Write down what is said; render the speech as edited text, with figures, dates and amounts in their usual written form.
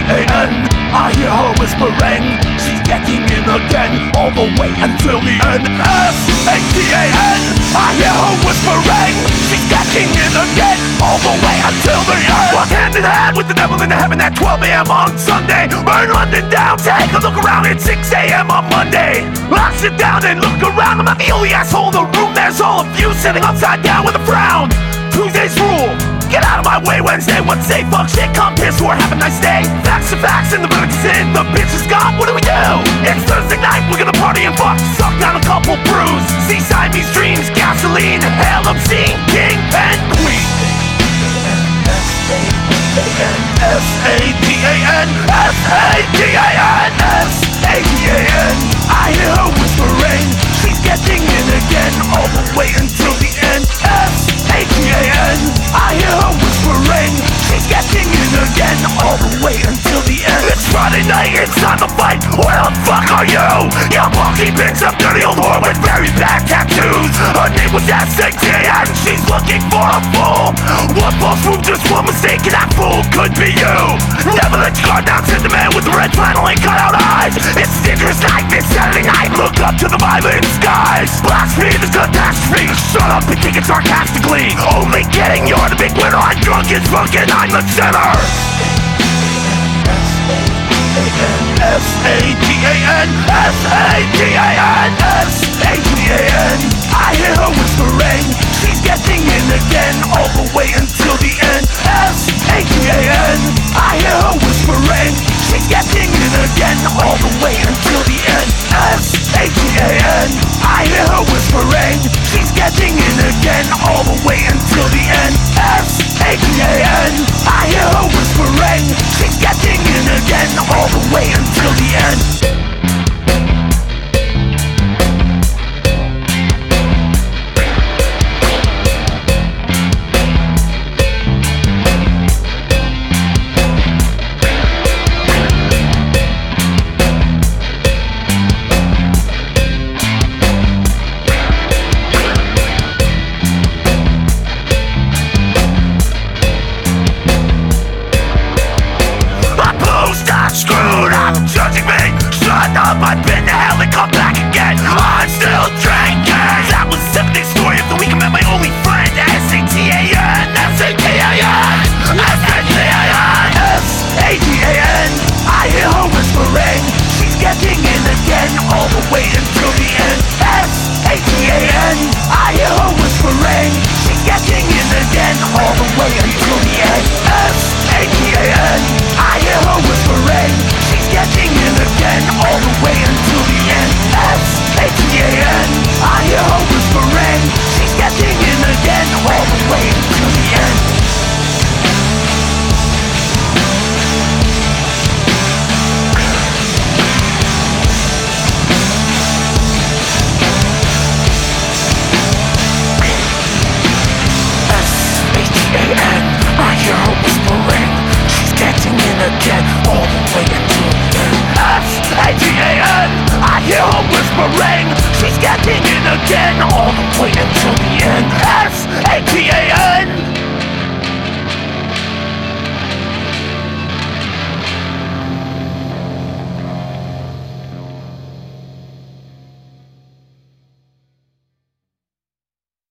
S-A-T-A-N, I hear her whispering, she's getting in again, all the way until the end. S-A-T-A-N, I hear her whispering, she's getting in again, all the way until the end. Walk hand in hand with the devil in heaven at 12 a.m. on Sunday. Burn London down, take a look around at 6 a.m. on Monday. I sit down and look around, I'm not the only asshole in the room. There's all of you sitting upside down with a frown. Tuesday's rule, get out of my way. Wednesday, what say? Fuck shit, come piss or have a nice day. Facts are facts and the verdict is in. The bitch is gone, what do we do? It's Thursday night, we're gonna party and fuck. Suck down a couple brews. Seaside meets dreams, gasoline, hell obscene, king and queen. S-A-T-A-N, S-A-T-A-N, S-A-T-A-N, I hear her whispering, she's getting in again, all the way until the end. S-A-T-A-N, I hear her whispering, she's getting in again, all the way until the end. It's Friday night, it's time to fight, where the fuck are you? You monkey bitch, a dirty old whore with very bad tattoos. Her name was S-A-T-A-N, she's looking for a fool. One false move, just one mistake, and that fool could be you. Never let your guard down, said the man with the red flannel and cut out eyes. It's dangerous night, this Saturday night, look up to the violent skies. Blasphemy, the catastrophe, shut up and take it sarcastically. Only kidding, you're the big winner, I'm drunk and drunken, I'm the sinner. S-A-T-A-N, S-A-T-A-N, S-A-T-A-N, I hear her whispering, she's getting in again, all the way until the end. S-A-T-A-N, I hear her whispering, she's getting in again, all the way until the end. S-A-T-A-N, I hear her whispering, she's getting in again, all the way until the end. S-A-T-A-N, I hear her whispering, she's getting in again, all the way until the end. Screwed up, judging me. Shut up, I've been to hell and come back again. I'm still drinking. That was the 7th story of the week. I met my only friend. S-A-T-A-N, S-A-T-A-N, S-A-T-A-N, S-A-T-A-N, I hear her whispering, she's getting in again, all the way until the end. S-A-T-A-N, I hear her whispering, she's getting in again, all the way until the end. S-A-T-A-N, I hear her whispering, she's getting in again, all the way until the end. S-A-T-A-N, I hear her whispering, she's getting in again, all the way until the end. S-A-T-A-N, I hear her whispering, she's getting in again, all the way until the end. S-A-T-A-N, I hear her whispering, she's getting in again, all the way until the end. S-A-T-A-N.